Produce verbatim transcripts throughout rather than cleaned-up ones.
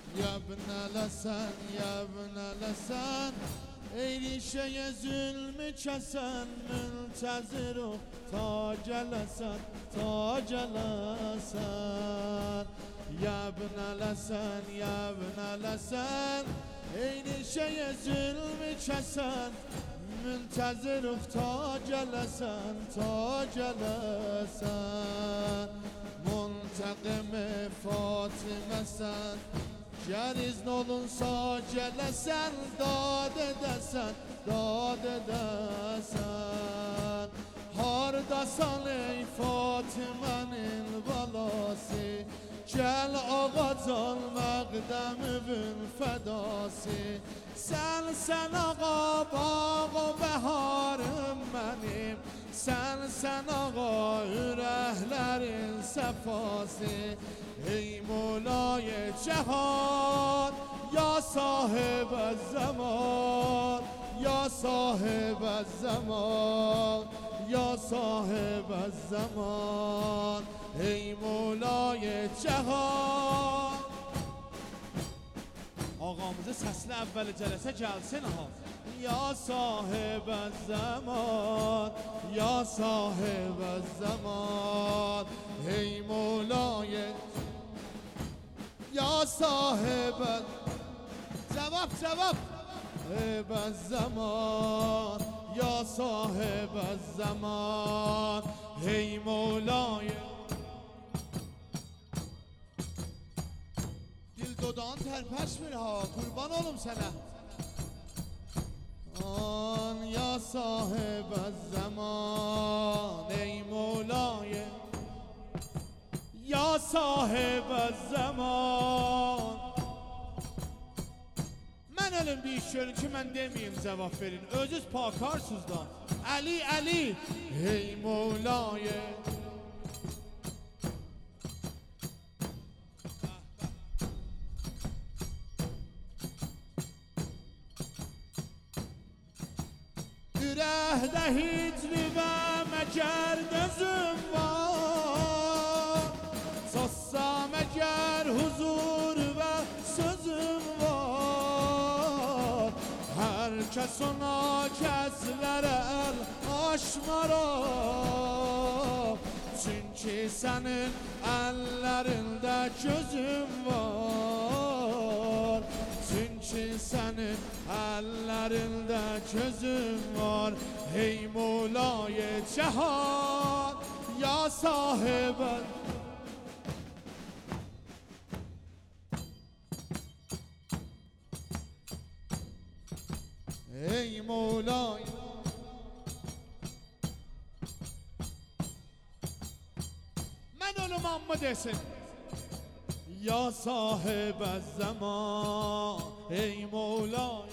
Ya ibn Hasan, ya ibn Hasan, eyrişeye zulmü kesen, mülteziruk ta gelesen, ta gelesen. Ya ibn Hasan, ya ibn Hasan, eyrişeye zulmü kesen, mülteziruk ta gelesen, ta gelesen. Muntakım-ı Fatime sen, ger izn olunsa gelesen, dad edesen, dad edesen. Hardasan ey Fatime'nin balası, gel ağacan məqdəmüvün fədası. Sen sen ağa bağ bəharım mənim, sen sen ağa ürəklərin səfası. Ey Mulay Cəhan, ya sahib zaman, ya sahib zaman, ya sahib zaman. Ey Mulay Cəhan. Ağamızı səslə əvvəli cələsə gəlsin ha. Ya sahib zaman, ya sahib zaman. Ey Mulay, ya sahib, cevap cevap. Sahib zaman, ya sahib zaman. Ey Mulay. Dodağın terpeşmir ha, kurban olum sana. An ya sahib zaman, ey Mulay, ya sahib zaman. Mən ölüm bir iş görün ki, mən demeyim cevap verin. Özünüz pakarsızdan. Ali, Ali, ey Mulay. Ürəkdə hicri və məkər gözüm var, sossam əgər huzur və sözüm var. Hər kəs ona kəslərə əl aşmara, çünki sənin əllərində gözüm var. Çünki sənin əllərində gözüm var. Ey Mulay Cəhan, ya sahib. Ey Mulay. Mən ölüm amma desin. Ya sahib zaman, ey Mulay.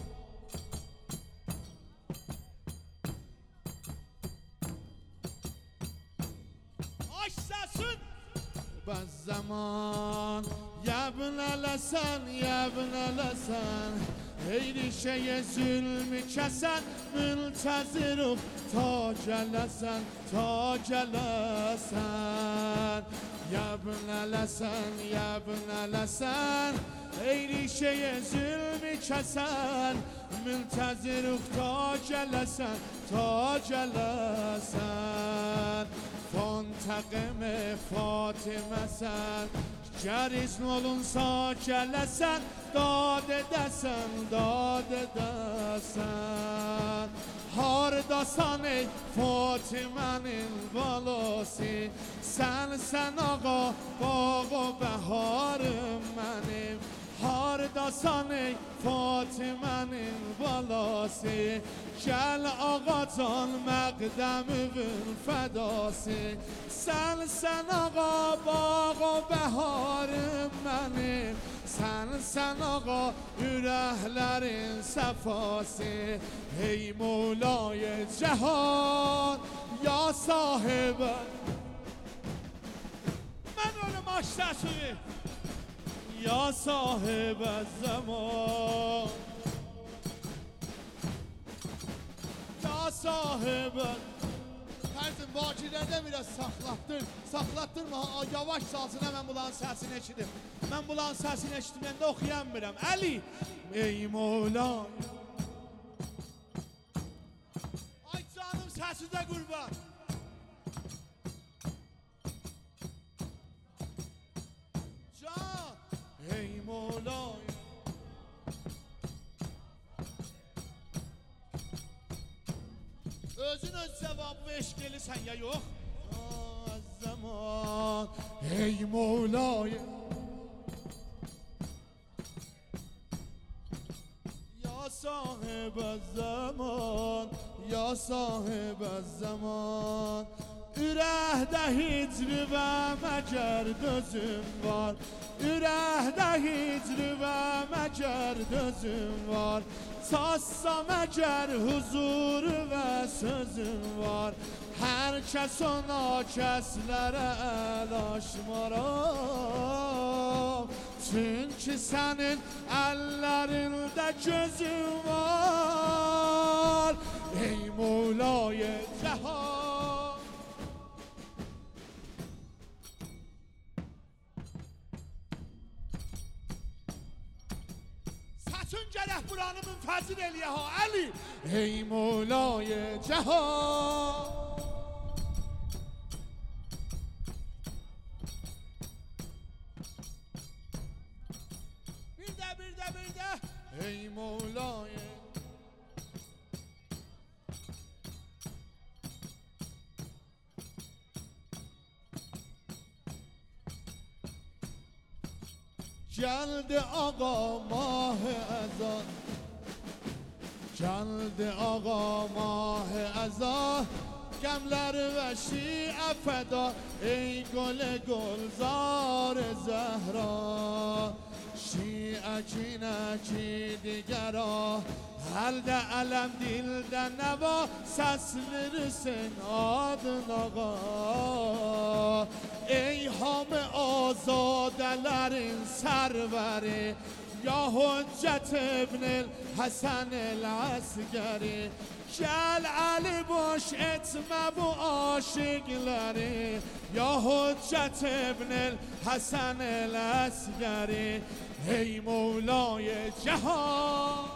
Aç səsin. Bəz zaman, ya ibn Hasan, ya ibn Hasan, eyrişəyə zülmü kəsən, mültəziruk ta gələsən, ta gələsən. Ya ibn Hasan, ya ibn Hasan, eyrişəyə zülmü kəsən, mültəziruk ta gələsən, ta gələsən. Fontaqım-ı Fatimə sən, ger izn olunsa gələsən, dad edəsən, dad edəsən. Hardasan ey Fatime'nin balası, sen sen ağa bağ bəharım mənim. Hardasan ey Fatime'nin balası, gel ağacan məqdəmüvün fədası. Sen sen ağa bağ bəharım mənim, sen sen ağa ürəklərin səfası. Ey Mulay Cəhan, ya sahib. Mən ölüm aç səsini. Ya sahib zaman, ya sahib. Tərzim vakilərdə biraz saxlatdır, saxlatdırma, yavaş salsın, həmən bunların səsini eşidim. Mən bulan səsini eşitməyəndə oxuyanmıram. Əli, ey Mevla. Ay canım səsinə qurban. Can, ey Mevla. Özün öz cevabı ve eşk gelirsən ya yox? Az zaman ey Mevla'ya Ya sahib az zaman Ya sahib az zaman Ürəkdə hicri və məcər dözüm var Ürəkdə hicri və məcər dözüm var Sassa məcər huzur və sözüm var Hər kəs ona kəslərə əl açmaram Çünki sənin əllərində gözüm var Ey Mevla'ya cəhan Satın gərək buranı münfəzil eləyə ha Əli Ey Mevla'ya cəhan Bir də, bir də, bir də Ey Mevla'ya Geldi ağa mah-ı ezan Geldi ağa mah-ı ezan Gemler ve şi'e feda Ey gül gülzar zehra Şi'e kine ki digera Elde elem dilde neva Ses verirsin adın ağa Ey hamı azadelerin serveri Ya Hüccet ibn-i Hasan el-Asgari Gel Ali boş etme bu aşıkları Ya Hüccet ibn-i Hasan el-Asgari Ey Mevla'ya cehan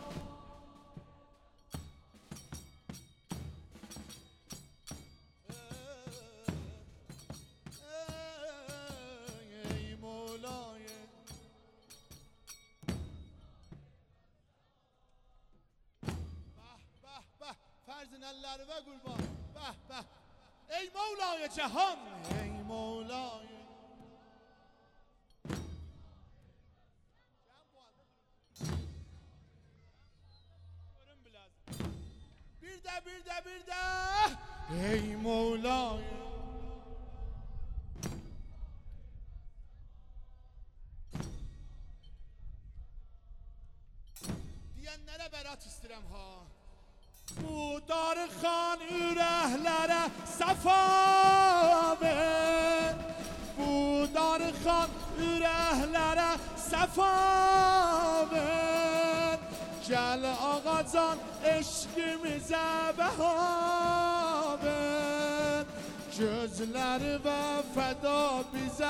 Ferzin elleri ve kurban Beh beh Ey Mevla'ya cehan Ey Mevla'ya Bir de bir de bir de Ey Mevla'ya Diyenlere berat istirem ha Bu darxan ürəklərə səfa ver Bu darxan ürəklərə səfa ver Gəl ağacan eşqimizə bəha ver Gözləri və fəda bizə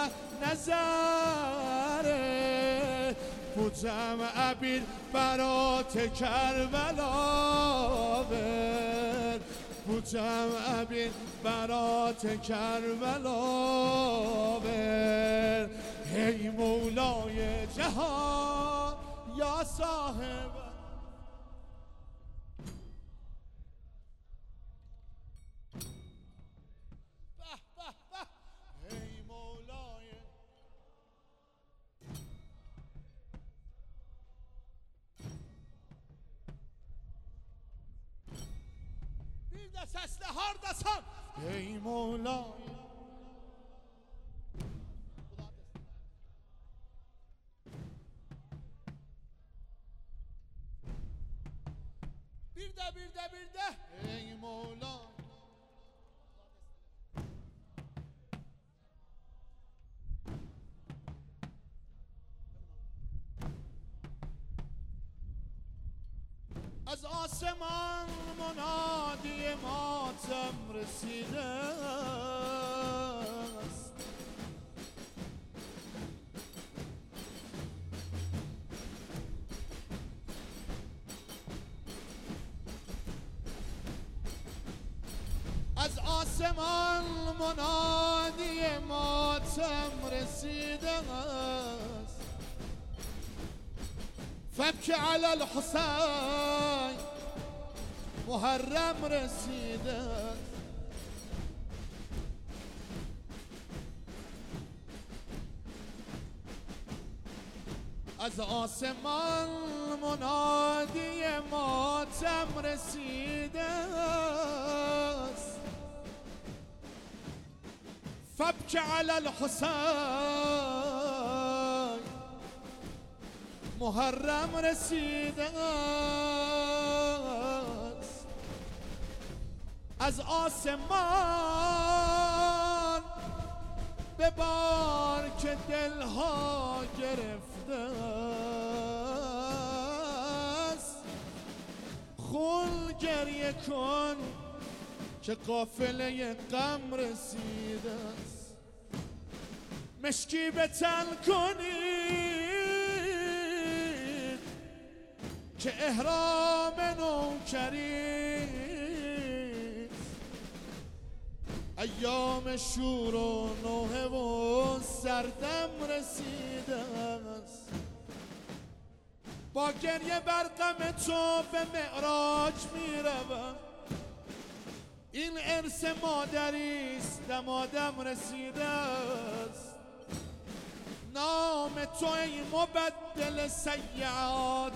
nəzər et Bu cəmə bir bərat Kərbəla ver Bu cəmə bir bərat Kərbəla ver Ey Mevla'ya cehan Ya sahib Bəh bəh bəh Ey Mevla'ya Bir de sesle hardasan Ey Mevla'ya Bir de bir de bir de Ey Mevla'ya از آسمان منادی ماتم رسیده است آسمان منادی ماتم رسیده است فبک علی الحسین محرم رسیده است از آسمان منادی ماتم رسیده است فبک علی الحسین محرم رسیده است از آسمان به بار که دلها گرفته است خون گریه کن که قافله غم رسیده است مشکی به تن کنید که احرام نوکری ایام شور و نوحه و سردم رسیده است با گریه بر غم تو به معراج می روم این ارث مادریست دمادم رسیده است نام تو ای مبدل سیئات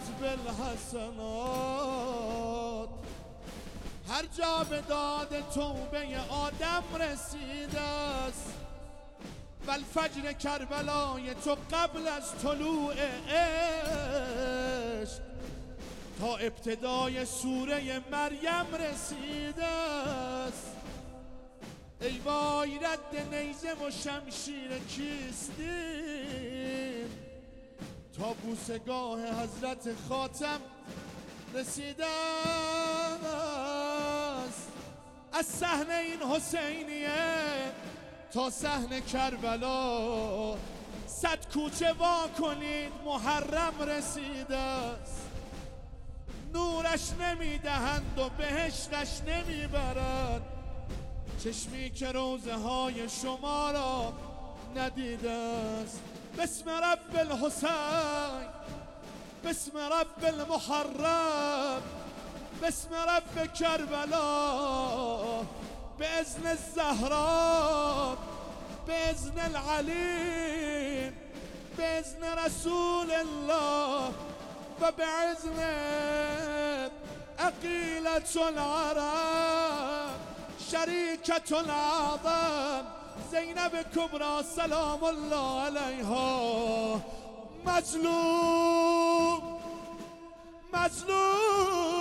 بالحسنات هر جا به داد توبه آدم رسیده است و الفجر کربلای تو قبل از طلوع عشق تا ابتدای سوره مریم رسیده است ای وای رد نیزه و شمشیر کیستیم تا بوسگاه حضرت خاتم رسیده است از صحن این حسینیه تا صحن کربلا صد کوچه وا کنید محرم رسیده است نورش نمیدهند و بهشتش نمیبرند چشمی که روزه های شما را ندیده است بسم رب الحسین بسم رب المحرم بسم رب کربلا بإذن الزهراء بإذن العلي بإذن رسول الله و بإذن عقيلة العرب شريكة الأعظم زینب کبرا سلام الله علیها مظلوم مظلوم